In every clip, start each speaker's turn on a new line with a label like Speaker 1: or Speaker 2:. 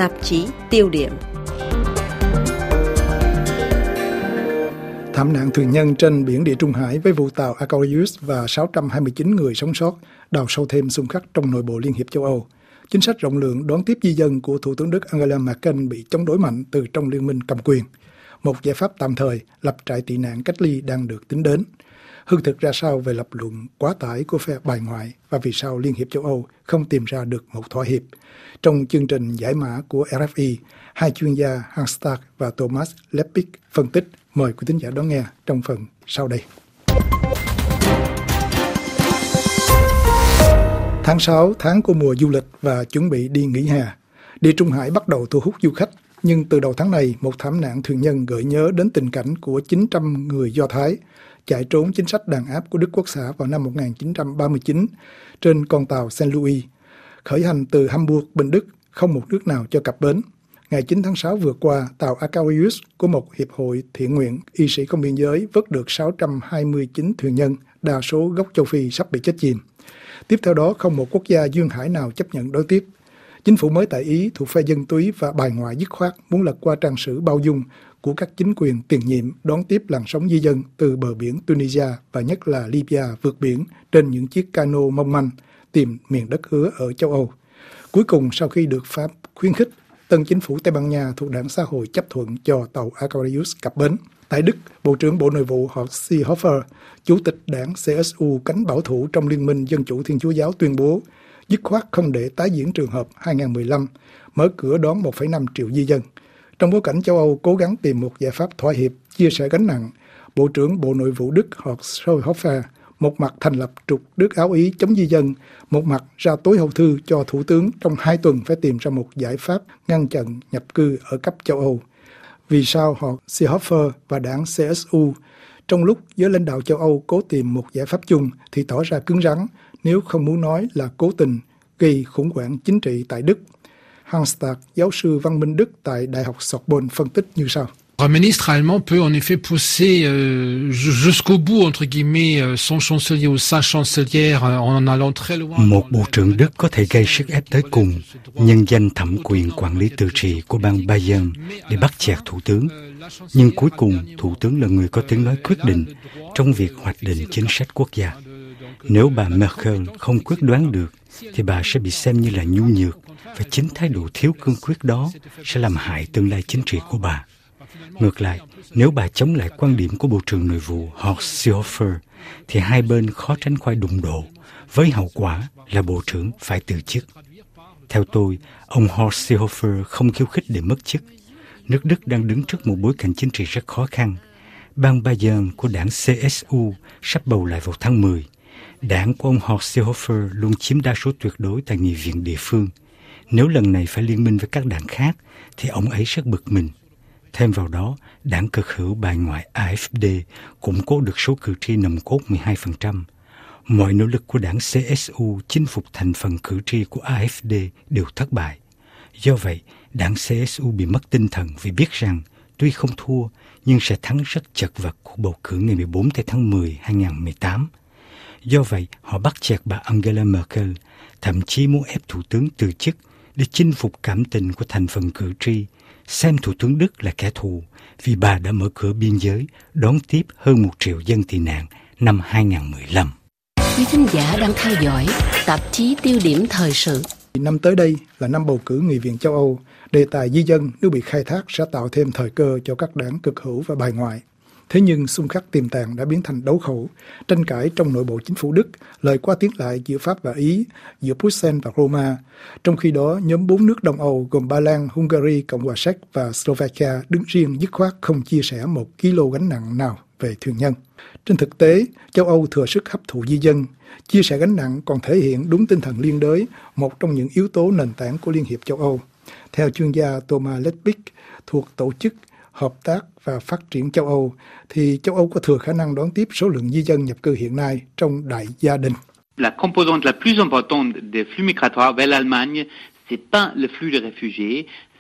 Speaker 1: tạp chí Tiêu điểm.
Speaker 2: Thảm nạn thuyền nhân trên biển Địa Trung Hải với vụ tàu Aquarius và 629 người sống sót đào sâu thêm xung khắc trong nội bộ Liên hiệp châu Âu. Chính sách rộng lượng đón tiếp di dân của Thủ tướng Đức Angela Merkel bị chống đối mạnh từ trong liên minh cầm quyền. Một giải pháp tạm thời lập trại tị nạn cách ly đang được tính đến. Hư thực ra sao về lập luận quá tải của phe bài ngoại và vì sao Liên hiệp châu Âu không tìm ra được một thỏa hiệp? Trong chương trình giải mã của RFI, hai chuyên gia Hans Stark và Thomas Leppick phân tích. Mời quý thính giả đón nghe trong phần sau đây. Tháng 6, tháng của mùa du lịch và chuẩn bị đi nghỉ hè. Địa Trung Hải bắt đầu thu hút du khách, nhưng từ đầu tháng này, một thảm nạn thuyền nhân gợi nhớ đến tình cảnh của 900 người Do Thái chạy trốn chính sách đàn áp của Đức Quốc xã vào năm 1939 trên con tàu Saint Louis. Khởi hành từ Hamburg, bên Đức, không một nước nào cho cập bến. Ngày 9 tháng 6 vừa qua, tàu Aquarius của một hiệp hội thiện nguyện y sĩ không biên giới vớt được 629 thuyền nhân, đa số gốc châu Phi sắp bị chết chìm. Tiếp theo đó, không một quốc gia duyên hải nào chấp nhận đón tiếp. Chính phủ mới tại Ý thuộc phe dân túy và bài ngoại dứt khoát muốn lật qua trang sử bao dung của các chính quyền tiền nhiệm đón tiếp làn sóng di dân từ bờ biển Tunisia và nhất là Libya vượt biển trên những chiếc cano mong manh tìm miền đất hứa ở châu Âu. Cuối cùng, sau khi được Pháp khuyến khích, tân chính phủ Tây Ban Nha thuộc đảng xã hội chấp thuận cho tàu Aquarius cập bến. Tại Đức, Bộ trưởng Bộ Nội vụ Horst Seehofer, Chủ tịch đảng CSU cánh bảo thủ trong Liên minh Dân chủ Thiên Chúa giáo tuyên bố dứt khoát không để tái diễn trường hợp 2015, mở cửa đón 1,5 triệu di dân. Trong bối cảnh châu Âu cố gắng tìm một giải pháp thỏa hiệp, chia sẻ gánh nặng, Bộ trưởng Bộ Nội vụ Đức Horst Seehofer một mặt thành lập trục nước Áo Ý chống di dân, một mặt ra tối hậu thư cho Thủ tướng trong 2 tuần phải tìm ra một giải pháp ngăn chặn nhập cư ở cấp châu Âu. Vì sao họ Seehofer và đảng CSU trong lúc giới lãnh đạo châu Âu cố tìm một giải pháp chung thì tỏ ra cứng rắn, nếu không muốn nói là cố tình gây khủng hoảng chính trị tại Đức. Hans Stark, giáo sư văn minh Đức tại Đại học Sorbonne phân tích như sau.
Speaker 3: Un ministre allemand peut en effet pousser jusqu'au bout entre guillemets son chancelier ou sa chancelière en allant très loin.
Speaker 4: Một bộ trưởng Đức có thể gây sức ép tới cùng, nhân danh thẩm quyền quản lý tự trị của bang Bayern để bắt chẹt thủ tướng. Nhưng cuối cùng, thủ tướng là người có tiếng nói quyết định trong việc hoạch định chính sách quốc gia. Nếu bà Merkel không quyết đoán được, thì bà sẽ bị xem như là nhu nhược, và chính thái độ thiếu cương quyết đó sẽ làm hại tương lai chính trị của bà. Ngược lại, nếu bà chống lại quan điểm của Bộ trưởng Nội vụ Horst Seehofer, thì hai bên khó tránh khỏi đụng độ, với hậu quả là Bộ trưởng phải từ chức. Theo tôi, ông Horst Seehofer không khiêu khích để mất chức. Nước Đức đang đứng trước một bối cảnh chính trị rất khó khăn. Bang Bayern của đảng CSU sắp bầu lại vào tháng 10. Đảng của ông Horst Seehofer luôn chiếm đa số tuyệt đối tại nghị viện địa phương. Nếu lần này phải liên minh với các đảng khác, thì ông ấy rất bực mình. Thêm vào đó, đảng cực hữu bài ngoại AfD củng cố được số cử tri nòng cốt 12%. Mọi nỗ lực của đảng CSU chinh phục thành phần cử tri của AfD đều thất bại. Do vậy, đảng CSU bị mất tinh thần vì biết rằng tuy không thua nhưng sẽ thắng rất chật vật cuộc bầu cử ngày 14 tháng 10 2018. Do vậy, họ bắt chẹt bà Angela Merkel, thậm chí muốn ép thủ tướng từ chức để chinh phục cảm tình của thành phần cử tri, xem thủ tướng Đức là kẻ thù vì bà đã mở cửa biên giới đón tiếp hơn 1 triệu dân tị nạn năm 2015.
Speaker 1: Quý thính giả đang theo dõi tạp chí Tiêu điểm thời sự.
Speaker 2: Năm tới đây là năm bầu cử Nghị viện châu Âu. Đề tài di dân nếu bị khai thác sẽ tạo thêm thời cơ cho các đảng cực hữu và bài ngoại. Thế nhưng xung khắc tiềm tàng đã biến thành đấu khẩu, tranh cãi trong nội bộ chính phủ Đức, lời qua tiếng lại giữa Pháp và Ý, giữa Bruxelles và Roma. Trong khi đó, nhóm 4 nước Đông Âu gồm Ba Lan, Hungary, Cộng hòa Séc và Slovakia đứng riêng dứt khoát không chia sẻ 1 kg gánh nặng nào về thuyền nhân. Trên thực tế, châu Âu thừa sức hấp thụ di dân. Chia sẻ gánh nặng còn thể hiện đúng tinh thần liên đới, một trong những yếu tố nền tảng của Liên hiệp châu Âu. Theo chuyên gia Thomas Leppick thuộc Tổ chức Hợp tác và Phát triển châu Âu, thì châu Âu có thừa khả năng đón tiếp số lượng di dân nhập cư hiện nay trong đại gia đình.
Speaker 5: La composante la plus importante des flux migratoires vers l'Allemagne, c'est pas le flux de réfugiés,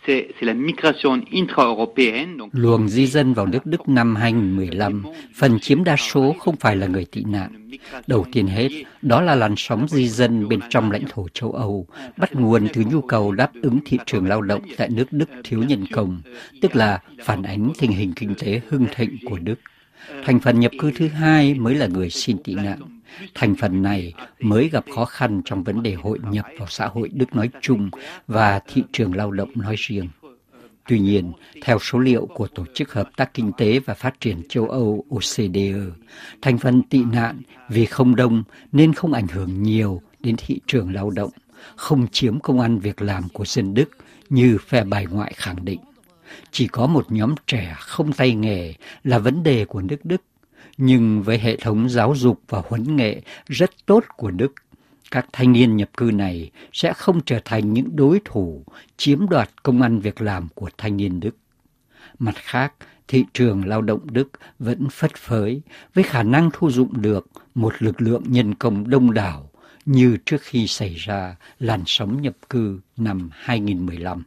Speaker 5: Luồng di dân vào nước Đức năm 2015, phần chiếm đa số không phải là người tị nạn. Đầu tiên hết, đó là làn sóng di dân bên trong lãnh thổ châu Âu, bắt nguồn từ nhu cầu đáp ứng thị trường lao động tại nước Đức thiếu nhân công, tức là phản ánh tình hình kinh tế hưng thịnh của Đức. Thành phần nhập cư thứ hai mới là người xin tị nạn. Thành phần này mới gặp khó khăn trong vấn đề hội nhập vào xã hội Đức nói chung và thị trường lao động nói riêng. Tuy nhiên, theo số liệu của Tổ chức Hợp tác Kinh tế và Phát triển châu Âu OCDE, thành phần tị nạn vì không đông nên không ảnh hưởng nhiều đến thị trường lao động, không chiếm công ăn việc làm của dân Đức như phe bài ngoại khẳng định. Chỉ có một nhóm trẻ không tay nghề là vấn đề của nước Đức, nhưng với hệ thống giáo dục và huấn nghệ rất tốt của Đức, các thanh niên nhập cư này sẽ không trở thành những đối thủ chiếm đoạt công ăn việc làm của thanh niên Đức. Mặt khác, thị trường lao động Đức vẫn phất phới với khả năng thu dụng được một lực lượng nhân công đông đảo như trước khi xảy ra làn sóng nhập cư năm 2015.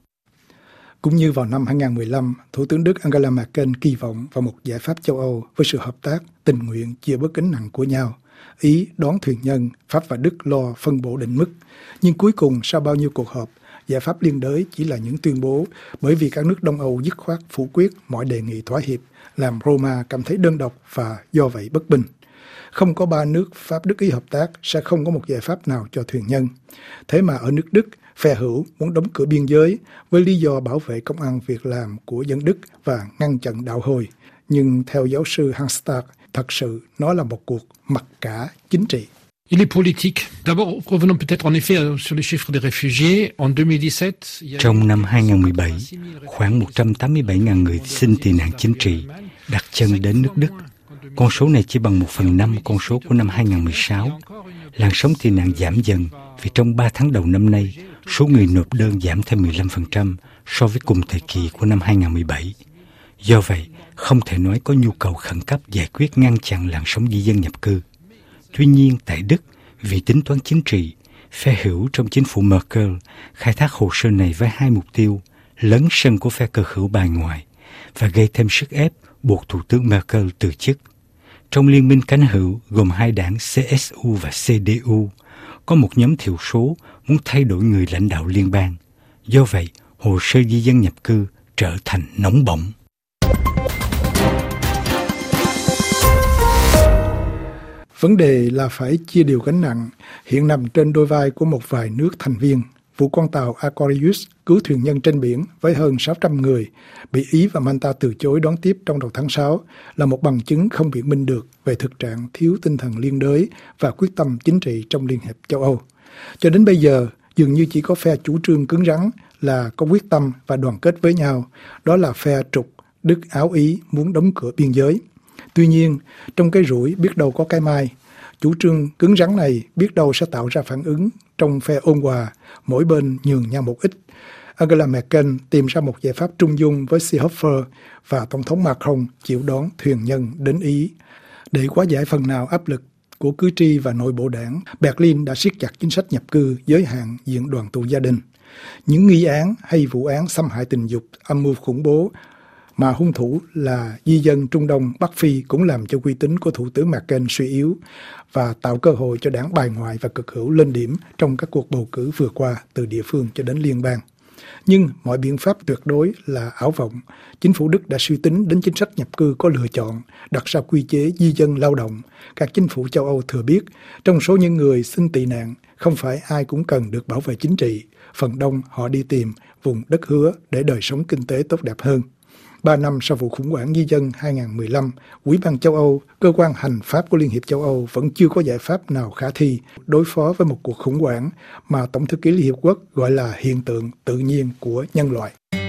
Speaker 2: Cũng như vào năm 2015, Thủ tướng Đức Angela Merkel kỳ vọng vào một giải pháp châu Âu với sự hợp tác, tình nguyện chia bớt gánh nặng của nhau. Ý đón thuyền nhân, Pháp và Đức lo phân bổ định mức. Nhưng cuối cùng, sau bao nhiêu cuộc họp, giải pháp liên đới chỉ là những tuyên bố bởi vì các nước Đông Âu dứt khoát phủ quyết mọi đề nghị thỏa hiệp, làm Roma cảm thấy đơn độc và do vậy bất bình. Không có ba nước Pháp Đức Ý hợp tác sẽ không có một giải pháp nào cho thuyền nhân. Thế mà ở nước Đức, phe hữu muốn đóng cửa biên giới với lý do bảo vệ công ăn việc làm của dân Đức và ngăn chặn đạo hồi. Nhưng theo giáo sư Hans Stark, thật sự nó là một cuộc mặc cả chính trị.
Speaker 3: Il est politique. D'abord, revenons peut-être en effet sur les chiffres des réfugiés. En 2017,
Speaker 4: trong năm 2017, khoảng 187.000 người xin tị nạn chính trị đặt chân đến nước Đức. Con số này chỉ bằng 1/5 con số của năm 2016. Làn sóng tị nạn giảm dần vì trong 3 tháng đầu năm nay, số người nộp đơn giảm thêm 15% so với cùng thời kỳ của năm 2017. Do vậy, không thể nói có nhu cầu khẩn cấp giải quyết ngăn chặn làn sóng di dân nhập cư. Tuy nhiên, tại Đức, vì tính toán chính trị, phe hữu trong chính phủ Merkel khai thác hồ sơ này với hai mục tiêu: lấn sân của phe cực hữu bài ngoại và gây thêm sức ép buộc Thủ tướng Merkel từ chức. Trong liên minh cánh hữu gồm hai đảng CSU và CDU, có một nhóm thiểu số muốn thay đổi người lãnh đạo liên bang. Do vậy, hồ sơ di dân nhập cư trở thành nóng bỏng.
Speaker 2: Vấn đề là phải chia đều gánh nặng, hiện nằm trên đôi vai của một vài nước thành viên. Vụ con tàu Aquarius cứu thuyền nhân trên biển với hơn 600 người bị Ý và Malta từ chối đón tiếp trong đầu tháng 6 là một bằng chứng không biện minh được về thực trạng thiếu tinh thần liên đới và quyết tâm chính trị trong Liên hiệp châu Âu. Cho đến bây giờ, dường như chỉ có phe chủ trương cứng rắn là có quyết tâm và đoàn kết với nhau, đó là phe trục Đức Áo Ý muốn đóng cửa biên giới. Tuy nhiên, trong cái rủi biết đâu có cái mai, chủ trương cứng rắn này biết đâu sẽ tạo ra phản ứng trong phe ôn hòa, mỗi bên nhường nhau một ít. Angela Merkel tìm ra một giải pháp trung dung với Seehofer và Tổng thống Macron chịu đón thuyền nhân đến Ý. Để hóa giải phần nào áp lực của cử tri và nội bộ đảng, Berlin đã siết chặt chính sách nhập cư, giới hạn diện đoàn tụ gia đình. Những nghi án hay vụ án xâm hại tình dục, âm mưu khủng bố mà hung thủ là di dân Trung Đông Bắc Phi cũng làm cho uy tín của Thủ tướng Merkel suy yếu và tạo cơ hội cho đảng bài ngoại và cực hữu lên điểm trong các cuộc bầu cử vừa qua từ địa phương cho đến liên bang. Nhưng mọi biện pháp tuyệt đối là ảo vọng. Chính phủ Đức đã suy tính đến chính sách nhập cư có lựa chọn, đặt ra quy chế di dân lao động. Các chính phủ châu Âu thừa biết, trong số những người xin tị nạn, không phải ai cũng cần được bảo vệ chính trị. Phần đông họ đi tìm vùng đất hứa để đời sống kinh tế tốt đẹp hơn. 3 năm sau vụ khủng hoảng di dân 2015, Ủy ban châu Âu, cơ quan hành pháp của Liên hiệp châu Âu vẫn chưa có giải pháp nào khả thi đối phó với một cuộc khủng hoảng mà Tổng thư ký Liên hiệp quốc gọi là hiện tượng tự nhiên của nhân loại.